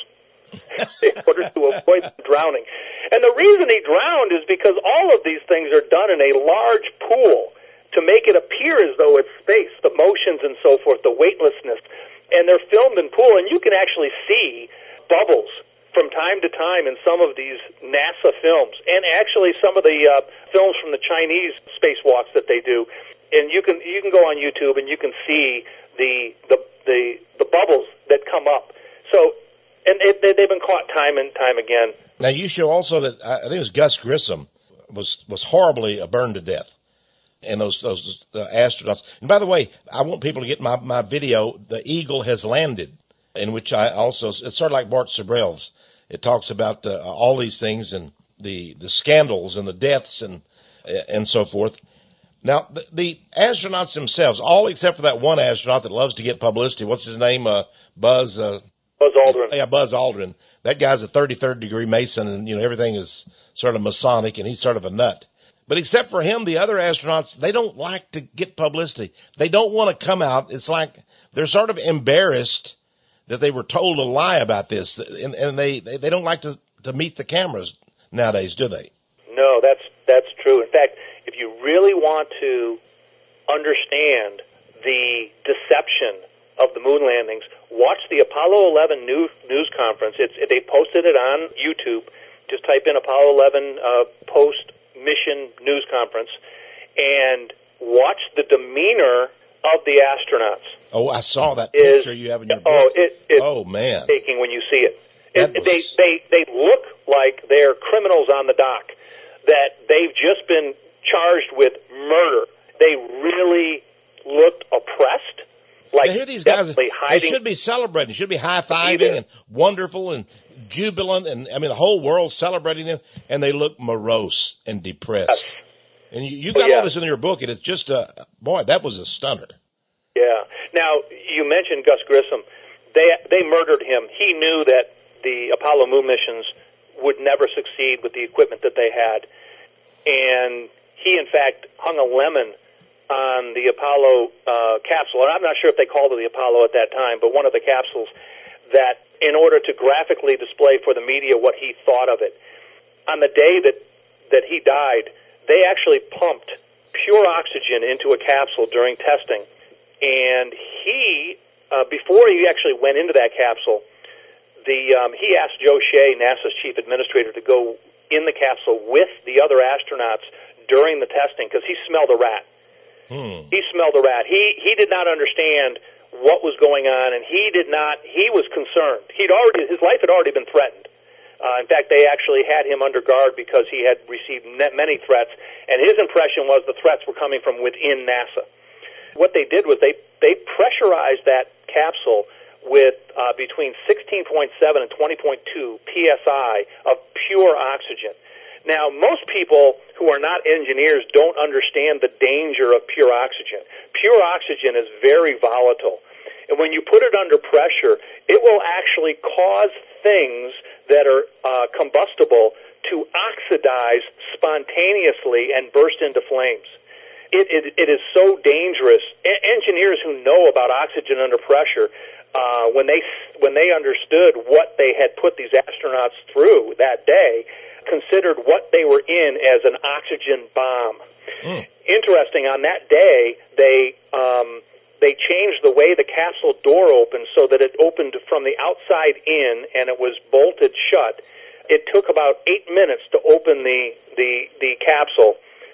in order to avoid drowning. And the reason he drowned is because all of these things are done in a large pool to make it appear as though it's space, the motions and so forth, the weightlessness. And they're filmed in pool, and you can actually see bubbles from time to time in some of these NASA films, and actually some of the uh, films from the Chinese spacewalks that they do. And you can you can go on YouTube and you can see the the the, the bubbles that come up. So, and it, they, they've been caught time and time again. Now you show also that I think it was Gus Grissom was was horribly burned to death. And those, those, uh, astronauts. And by the way, I want people to get my, my video, The Eagle Has Landed, in which I also, it's sort of like Bart Sibrel's. It talks about, uh, all these things and the, the scandals and the deaths and, and so forth. Now, the, the astronauts themselves, all except for that one astronaut that loves to get publicity. What's his name? Uh, Buzz, uh, Buzz Aldrin. Yeah, Buzz Aldrin. That guy's a thirty-third degree Mason, and, you know, everything is sort of Masonic, and he's sort of a nut. But except for him, the other astronauts, they don't like to get publicity. They don't want to come out. It's like they're sort of embarrassed that they were told a lie about this, and, and they, they, they don't like to, to meet the cameras nowadays, do they? No, that's that's true. In fact, if you really want to understand the deception of the moon landings, watch the Apollo eleven news, news conference. It's, they posted it on YouTube. Just type in Apollo eleven uh, post mission news conference and watch the demeanor of the astronauts. Oh, I saw that is, picture you have in your book. Oh, it, it's oh man, taking when you see it. it was... They they they look like they're criminals on the dock, that they've just been charged with murder. They really looked oppressed. Like, here these guys, they hiding. should be celebrating, should be high-fiving and wonderful and jubilant, and I mean the whole world celebrating them, and they look morose and depressed. Yes. And you, you got oh, yeah. all this in your book, and it's just a, boy, that was a stunner. Yeah. Now, you mentioned Gus Grissom. They, they murdered him. He knew that the Apollo moon missions would never succeed with the equipment that they had. And he, in fact, hung a lemon on the Apollo uh, capsule. And I'm not sure if they called it the Apollo at that time, but one of the capsules, that in order to graphically display for the media what he thought of it. On the day that, that he died, they actually pumped pure oxygen into a capsule during testing. And he, uh, before he actually went into that capsule, the um, he asked Joe Shea, NASA's chief administrator, to go in the capsule with the other astronauts during the testing because he smelled a rat. Hmm. He smelled a rat. He he did not understand what was going on, and he did not. He was concerned. He'd already his life had already been threatened. Uh, in fact, they actually had him under guard because he had received many threats, and his impression was the threats were coming from within NASA. What they did was they they pressurized that capsule with uh, between sixteen point seven and twenty point two P S I of pure oxygen. Now, most people who are not engineers don't understand the danger of pure oxygen. Pure oxygen is very volatile. And when you put it under pressure, it will actually cause things that are uh, combustible to oxidize spontaneously and burst into flames. It, it, it is so dangerous. E- engineers who know about oxygen under pressure, uh, when they when they understood what they had put these astronauts through that day, considered what they were in as an oxygen bomb. Mm. Interesting, on that day, they um, they changed the way the capsule door opened so that it opened from the outside in and it was bolted shut. It took about eight minutes to open the, the, the capsule,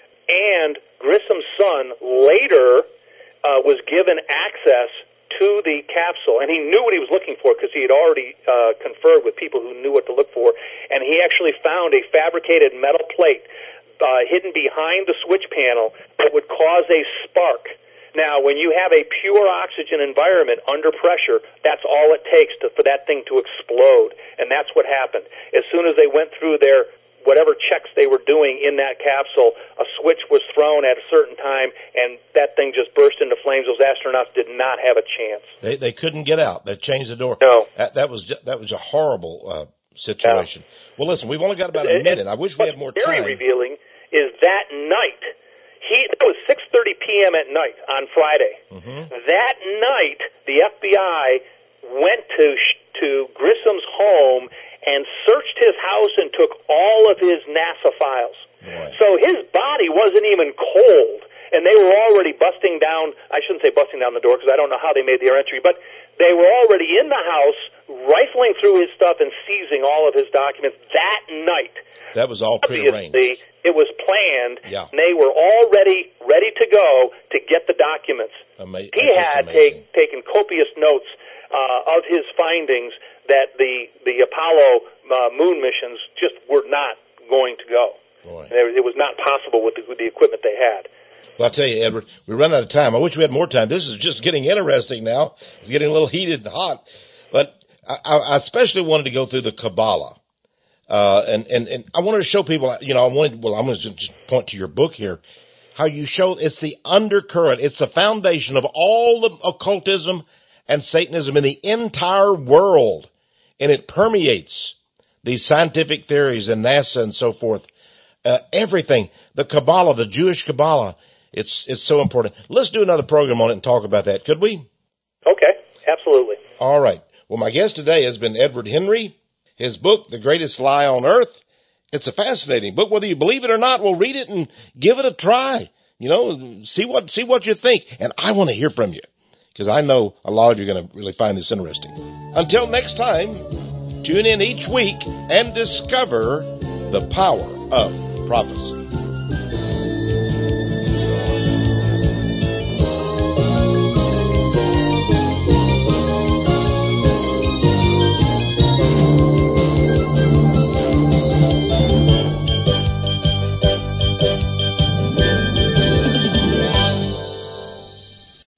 and Grissom's son later uh, was given access to the capsule, and he knew what he was looking for because he had already uh, conferred with people who knew what to look for, and he actually found a fabricated metal plate uh, hidden behind the switch panel that would cause a spark. Now, when you have a pure oxygen environment under pressure, that's all it takes to, for that thing to explode, and that's what happened. As soon as they went through their whatever checks they were doing in that capsule, a switch was thrown at a certain time, and that thing just burst into flames. Those astronauts did not have a chance. They they couldn't get out. They changed the door. No. That, that was just, that was a horrible uh, situation. Yeah. Well, listen, we've only got about a minute. I wish we had more time. What's very revealing is that night, he, it was six thirty p.m. at night on Friday. Mm-hmm. That night, the F B I went to to Grissom's home and searched his house and took all of his NASA files. Boy. So his body wasn't even cold, and they were already busting down, I shouldn't say busting down the door because I don't know how they made their entry, but they were already in the house, rifling through his stuff and seizing all of his documents that night. That was all prearranged. Obviously, it was planned, yeah. and they were already ready to go to get the documents. Ama- he had take, taken copious notes uh, of his findings that the the Apollo uh, moon missions just were not going to go. Boy. It was not possible with the, with the equipment they had. Well, I'll tell you, Edward, we run out of time. I wish we had more time. This is just getting interesting now. It's getting a little heated and hot. But I, I especially wanted to go through the Kabbalah. Uh, and, and, and I wanted to show people, you know, I wanted, well, I'm going to just point to your book here, how you show it's the undercurrent. It's the foundation of all the occultism and Satanism in the entire world. And it permeates these scientific theories and NASA and so forth. Uh, everything, the Kabbalah, the Jewish Kabbalah, it's, it's so important. Let's do another program on it and talk about that. Could we? Okay. Absolutely. All right. Well, my guest today has been Edward Henry. His book, The Greatest Lie on Earth. It's a fascinating book. Whether you believe it or not, we'll read it and give it a try. You know, see what, see what you think. And I want to hear from you, because I know a lot of you are going to really find this interesting. Until next time, tune in each week and discover the power of prophecy.